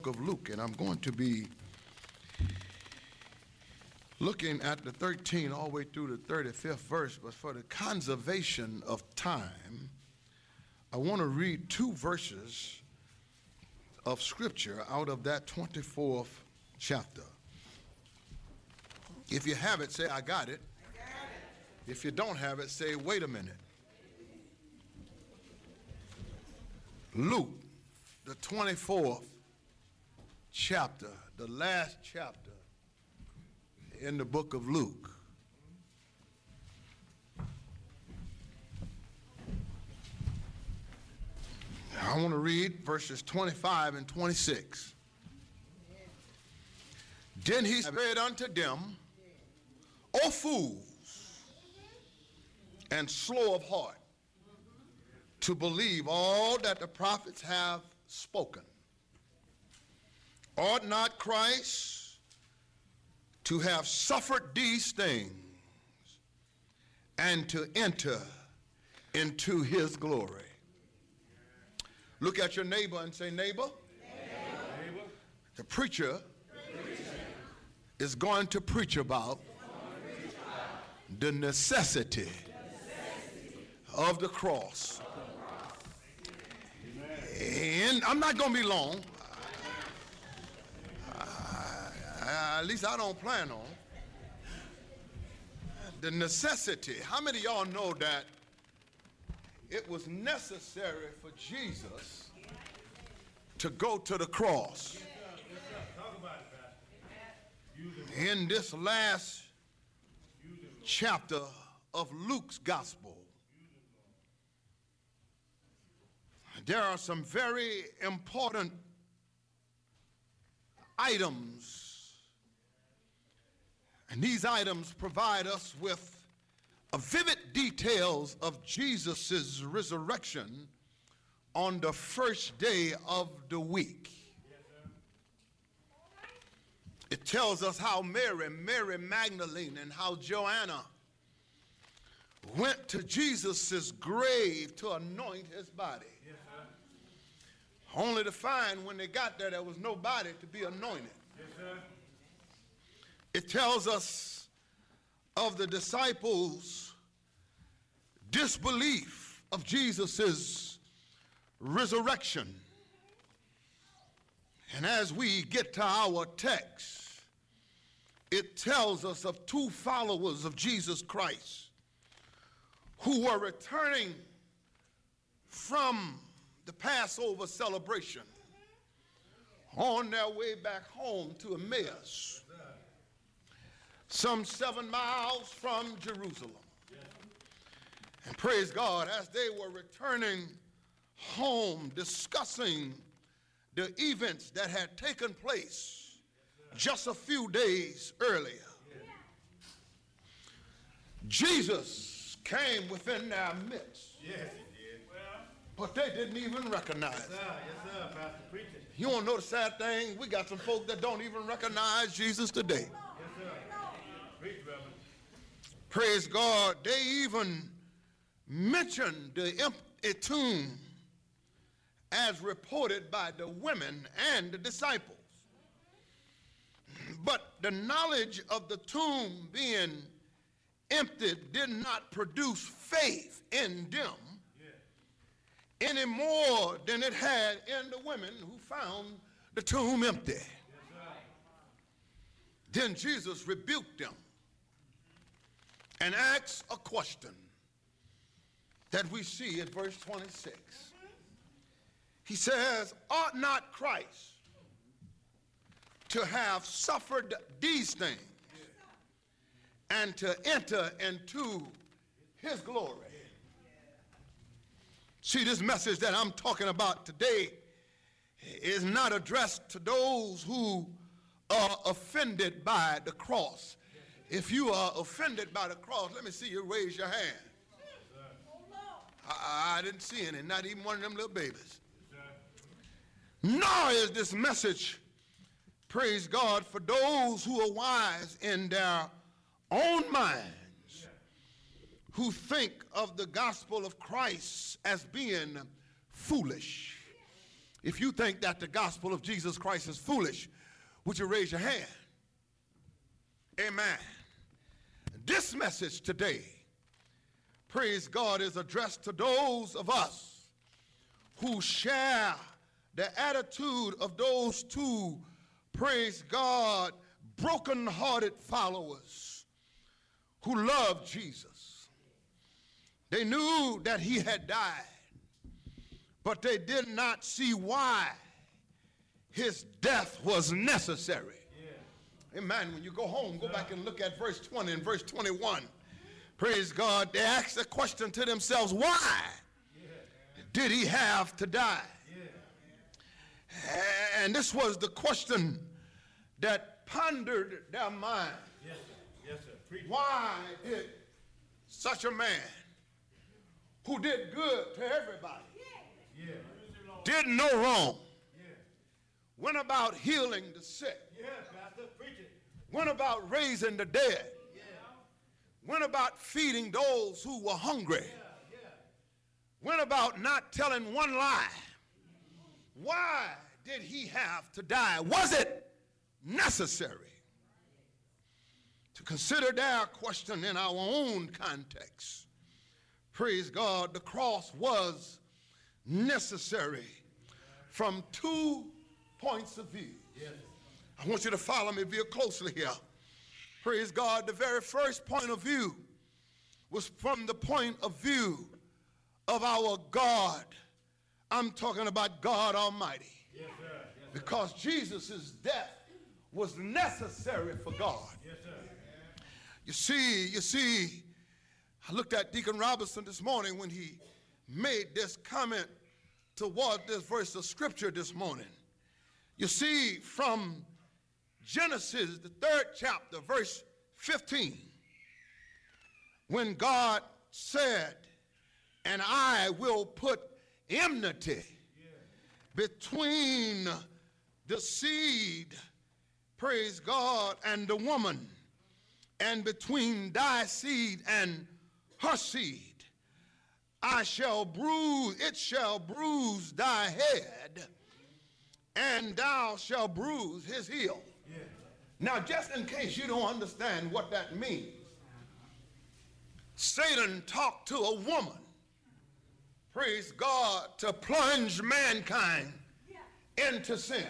of Luke, and I'm going to be looking at the 13th all the way through the 35th verse, but for the conservation of time, I want to read two verses of scripture out of that 24th chapter. If you have it, say, I got it. I got it. If you don't have it, say, wait a minute. Luke, the 24th chapter, the last chapter in the book of Luke. I want to read verses 25 and 26. Then he said unto them, O fools, and slow of heart, to believe all that the prophets have spoken. Ought not Christ to have suffered these things and to enter into his glory? Look at your neighbor and say, neighbor, the preacher is going to preach about the necessity of the cross. And I'm not going to be long. At least I don't plan on. The necessity. How many of y'all know that it was necessary for Jesus to go to the cross? Talk about it, Pastor. In this last chapter of Luke's gospel, there are some very important items. And these items provide us with vivid details of Jesus' resurrection on the first day of the week. Yes, sir. It tells us how Mary Magdalene, and how Joanna went to Jesus' grave to anoint his body. Yes, sir. Only to find when they got there, there was nobody to be anointed. Yes, sir. It tells us of the disciples' disbelief of Jesus' resurrection. And as we get to our text, it tells us of two followers of Jesus Christ who were returning from the Passover celebration on their way back home to Emmaus, some 7 miles from Jerusalem. And praise God, as they were returning home, discussing the events that had taken place just a few days earlier, Jesus came within their midst. Yes, he did. Well, But they didn't even recognize him. yes, sir, Pastor, preach it. You want to know the sad thing? We got some folk that don't even recognize Jesus today. Yes, sir. Preach, Reverend. Praise God. They even mentioned the empty tomb as reported by the women and the disciples. But the knowledge of the tomb being empty did not produce faith in them any more than it had in the women who found the tomb empty. Yes, sir. Then Jesus rebuked them and asked a question that we see at verse 26. He says, ought not Christ to have suffered these things and to enter into his glory? See, this message that I'm talking about today is not addressed to those who are offended by the cross. If you are offended by the cross, let me see you raise your hand. I didn't see any, not even one of them little babies. Nor is this message, praise God, for those who are wise in their own minds, who think of the gospel of Christ as being foolish. If you think that the gospel of Jesus Christ is foolish, would you raise your hand? Amen. This message today, praise God, is addressed to those of us who share the attitude of those two, praise God, broken-hearted followers who loved Jesus. They knew that he had died, but they did not see why his death was necessary. Amen. When you go home, go back and look at verse 20 and verse 21. Praise God. They asked the question to themselves, why did he have to die? And this was the question that pondered their mind. Yes, sir. Yes, sir. Preach. Why did such a man who did good to everybody, did no wrong, went about healing the sick, Pastor, preach it. went about raising the dead, went about feeding those who were hungry, went about not telling one lie? Why did he have to die? Was it necessary? To consider their question in our own context, praise God, the cross was necessary from 2 points of view. I want you to follow me real closely here. Praise God. The very first point of view was from the point of view of our God. I'm talking about God Almighty. Yes, sir. Yes, Because Jesus' death was necessary for God. yes, sir. You see, I looked at Deacon Robinson this morning when he made this comment toward this verse of scripture this morning. You see, from Genesis, the 3rd chapter, verse 15, when God said, and I will put enmity between the seed, praise God, and the woman, and between thy seed and her seed. It shall bruise thy head, and thou shalt bruise his heel. Now, just in case you don't understand what that means, Satan talked to a woman, praise God, to plunge mankind into sin.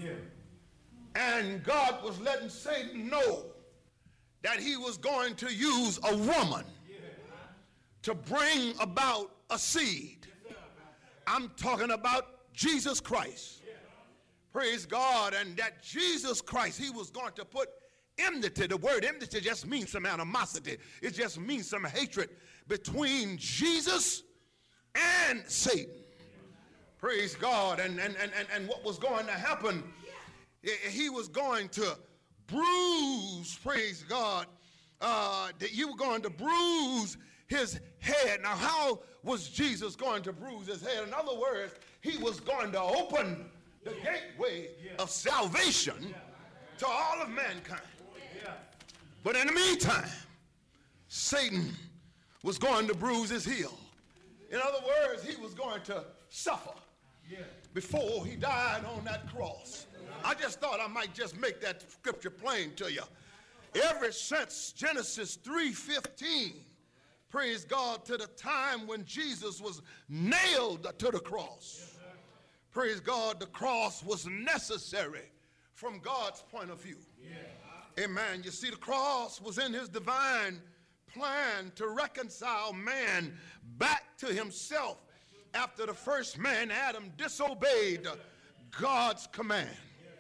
And God was letting Satan know that he was going to use a woman to bring about a seed. I'm talking about Jesus Christ. Praise God. And that Jesus Christ, he was going to put enmity. The word enmity just means some animosity. It just means some hatred between Jesus and Satan. Praise God. And what was going to happen, he was going to bruise, praise God, that you were going to bruise his head. Now, how was Jesus going to bruise his head? In other words, he was going to open the gateway of salvation to all of mankind. But in the meantime, Satan was going to bruise his heel. In other words, he was going to suffer before he died on that cross. I just thought I might just make that scripture plain to you. Ever since Genesis 3:15, praise God, to the time when Jesus was nailed to the cross, praise God, the cross was necessary from God's point of view. Amen. You see, the cross was in his divine plan to reconcile man back to himself after the first man, Adam, disobeyed God's command.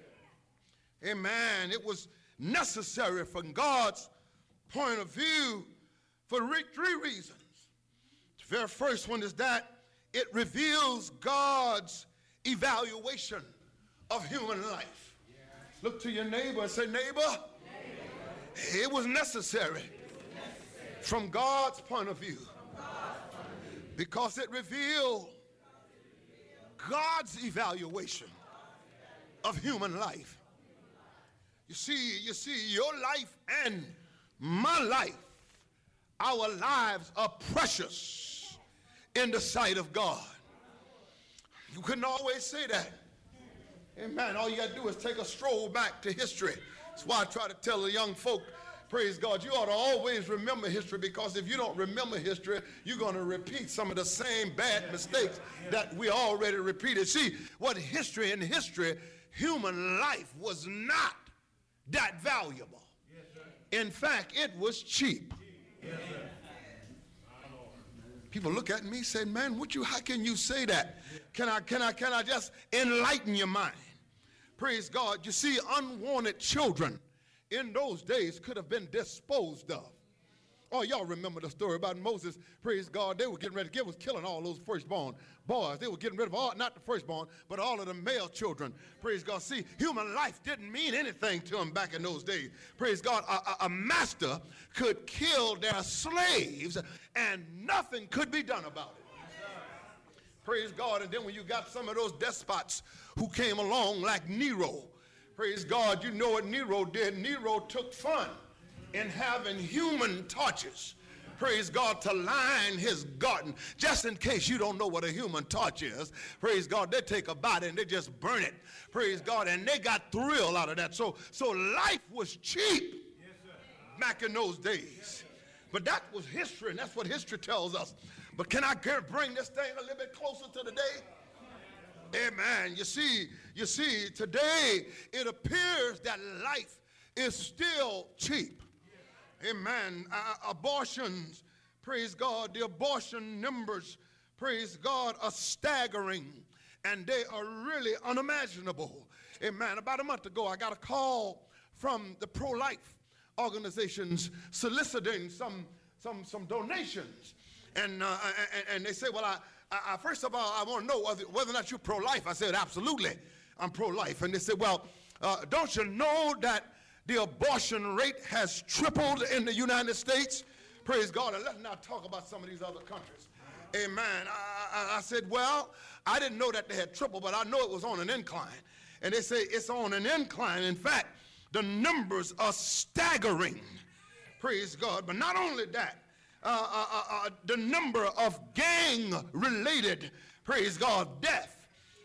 Amen. It was necessary from God's point of view for 3 reasons. The very first one is that it reveals God's evaluation of human life. Look to your neighbor and say, neighbor, it was necessary from God's point of view because it revealed God's evaluation of human life. You see, your life and my life, our lives are precious in the sight of God. You couldn't always say that Amen. All you got to do is take a stroll back to history. That's why I try to tell the young folk, praise God, you ought to always remember history, because if you don't remember history, you're going to repeat some of the same bad mistakes that we already repeated. See, what history, human life was not that valuable. In fact, it was cheap. People look at me and say, man, how can you say that? Can I just enlighten your mind? Praise God. You see, unwanted children in those days could have been disposed of. Oh, y'all remember the story about Moses. Praise God. They were getting ready. They was killing all those firstborn boys. They were getting rid of all, not the firstborn, but all of the male children. Praise God. See, human life didn't mean anything to them back in those days. Praise God. A master could kill their slaves and nothing could be done about it. Praise God. And then when you got some of those despots who came along like Nero, praise God, you know what Nero did. Nero took fun in having human torches, praise God, to line his garden. Just in case you don't know what a human torch is, praise God, they take a body and they just burn it, praise God, and they got thrill out of that. So life was cheap back in those days. But that was history, and that's what history tells us. But can I bring this thing a little bit closer to the day? Amen. You see, today it appears that life is still cheap. Amen. Abortions, praise God, the abortion numbers, praise God, are staggering, and they are really unimaginable. Amen. About a month ago, I got a call from the pro-life organizations soliciting some donations. And they say, well, I first of all, I want to know whether or not you're pro-life. I said, absolutely, I'm pro-life. And they said, well, don't you know that the abortion rate has tripled in the United States? Praise God. And let's not talk about some of these other countries. Amen. I said, well, I didn't know that they had tripled, but I know it was on an incline. And they say it's on an incline. In fact, the numbers are staggering. Praise God. But not only that, the number of gang-related, praise God, death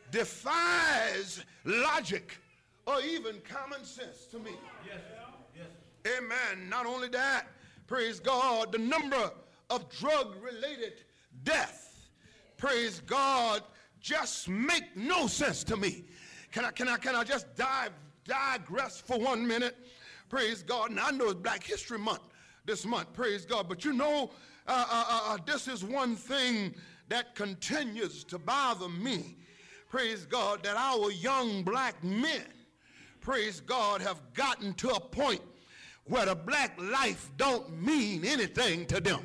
defies logic or even common sense to me. Yes. Yes. Amen. Not only that, praise God, the number of drug-related death, praise God, just make no sense to me. Can I just digress for 1 minute? Praise God. And I know it's Black History Month this month, praise God. But you know, this is one thing that continues to bother me, praise God, that our young black men, praise God, have gotten to a point where the black life don't mean anything to them.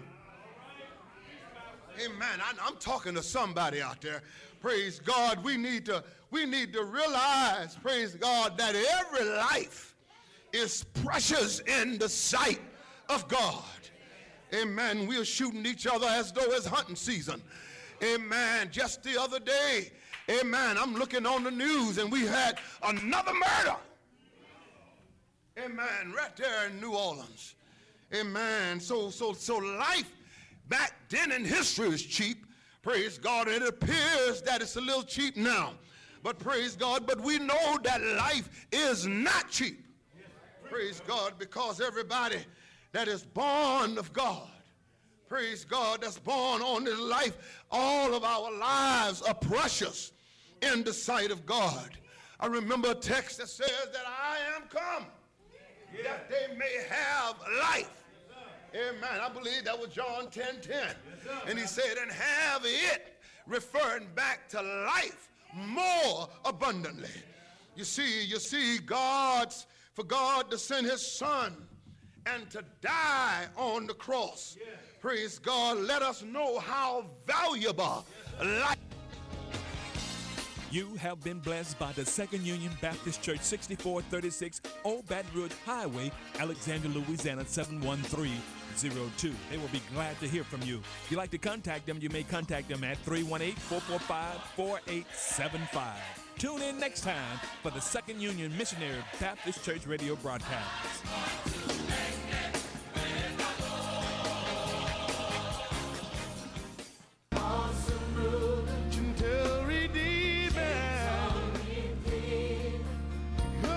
Amen. I'm talking to somebody out there. Praise God. We need to realize, praise God, that every life is precious in the sight of God. Amen. We are shooting each other as though it's hunting season. Amen. Just the other day, amen, I'm looking on the news and we had another murder. Amen. Right there in New Orleans. Amen. So life back then in history is cheap. Praise God. And it appears that it's a little cheap now. But praise God, but we know that life is not cheap. Praise God, because everybody that is born of God, praise God, that's born on this life, all of our lives are precious in the sight of God. I remember a text that says that I am come that they may have life. Amen. I believe that was John 10:10. And he said, and have it, referring back to life more abundantly. You see, for God to send his son and to die on the cross, praise God, let us know how valuable life. You have been blessed by the Second Union Baptist Church, 6436 Old Baton Rouge Highway, Alexandria, Louisiana, 71302. They will be glad to hear from you. If you'd like to contact them, you may contact them at 318-445-4875. Tune in next time for the Second Union Missionary Baptist Church radio broadcast.